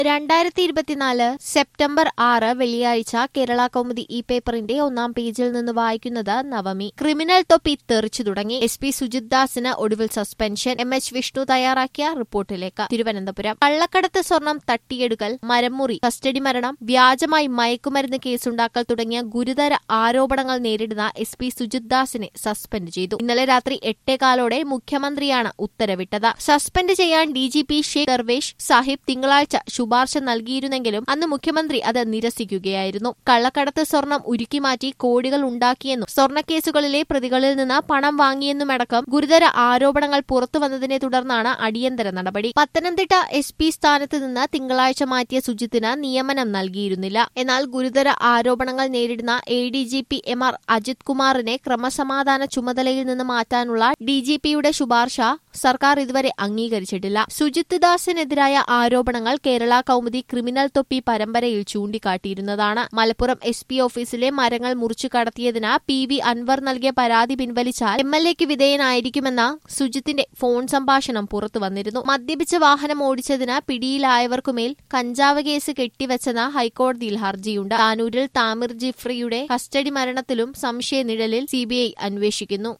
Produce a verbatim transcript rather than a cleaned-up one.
രണ്ടായിരത്തി ഇരുപത്തിനാല് സെപ്റ്റംബർ ആറ് വെള്ളിയാഴ്ച കേരള കൗമുദി ഇ പേപ്പറിന്റെ ഒന്നാം പേജിൽ നിന്ന് വായിക്കുന്നത് നവമി. ക്രിമിനൽ തൊപ്പി തെറിച്ചു തുടങ്ങി. എസ് പി സുജിത് ദാസിന് ഒടുവിൽ സസ്പെൻഷൻ. എം എച്ച് വിഷ്ണു തയ്യാറാക്കിയ റിപ്പോർട്ടിലേക്ക്. തിരുവനന്തപുരം. കള്ളക്കടത്ത് സ്വർണം തട്ടിയെടുക്കൽ, മരംമുറി, കസ്റ്റഡി മരണം, വ്യാജമായി മയക്കുമരുന്ന് കേസുണ്ടാക്കൽ തുടങ്ങിയ ഗുരുതര ആരോപണങ്ങൾ നേരിടുന്ന എസ് പി സുജിത് ദാസിനെ സസ്പെൻഡ് ചെയ്തു. ഇന്നലെ രാത്രി എട്ടേകാലോടെ മുഖ്യമന്ത്രിയാണ് ഉത്തരവിട്ടത്. സസ്പെൻഡ് ചെയ്യാൻ D G P Sheikh Darvesh Sahib തിങ്കളാഴ്ച ശുപാർശ നൽകിയിരുന്നെങ്കിലും അന്ന് മുഖ്യമന്ത്രി അത് നിരസിക്കുകയായിരുന്നു. കള്ളക്കടത്ത് സ്വർണം ഉരുക്കിമാറ്റി കോടികൾ ഉണ്ടാക്കിയെന്നും സ്വർണ്ണക്കേസുകളിലെ പ്രതികളിൽ നിന്ന് പണം വാങ്ങിയെന്നുമടക്കം ഗുരുതര ആരോപണങ്ങൾ പുറത്തുവന്നതിനെ തുടർന്നാണ് അടിയന്തര നടപടി. പത്തനംതിട്ട എസ് പി സ്ഥാനത്ത് നിന്ന് തിങ്കളാഴ്ച മാറ്റിയ സുജിത്തിന് നിയമനം നൽകിയിരുന്നില്ല. എന്നാൽ ഗുരുതര ആരോപണങ്ങൾ നേരിടുന്ന A D G P M R Ajith കുമാറിനെ ക്രമസമാധാന ചുമതലയിൽ നിന്ന് മാറ്റാനുള്ള ഡി ജി പിയുടെ ശുപാർശ സർക്കാർ ഇതുവരെ അംഗീകരിച്ചിട്ടില്ല. സുജിത് ദാസിനെതിരായ ആരോപണങ്ങൾ കേരള കൗമുദി ക്രിമിനൽ തൊപ്പി പരമ്പരയിൽ ചൂണ്ടിക്കാട്ടിയിരുന്നതാണ്. മലപ്പുറം എസ് പി ഓഫീസിലെ മരങ്ങൾ മുറിച്ചു കടത്തിയതിന് പി വി അൻവർ നൽകിയ പരാതി പിൻവലിച്ചാൽ എം എൽ എക്ക് വിധേയനായിരിക്കുമെന്ന സുജിത്തിന്റെ ഫോൺ സംഭാഷണം പുറത്തുവന്നിരുന്നു. മദ്യപിച്ച് വാഹനം ഓടിച്ചതിന് പിടിയിലായവർക്കുമേൽ കഞ്ചാവ് കേസ് കെട്ടിവെച്ചെന്ന ഹൈക്കോടതിയിൽ ഹർജിയുണ്ട്. താനൂരിൽ താമിർ ജിഫ്രിയുടെ കസ്റ്റഡി മരണത്തിലും സംശയനിഴലിൽ സി ബി ഐ അന്വേഷിക്കുന്നു.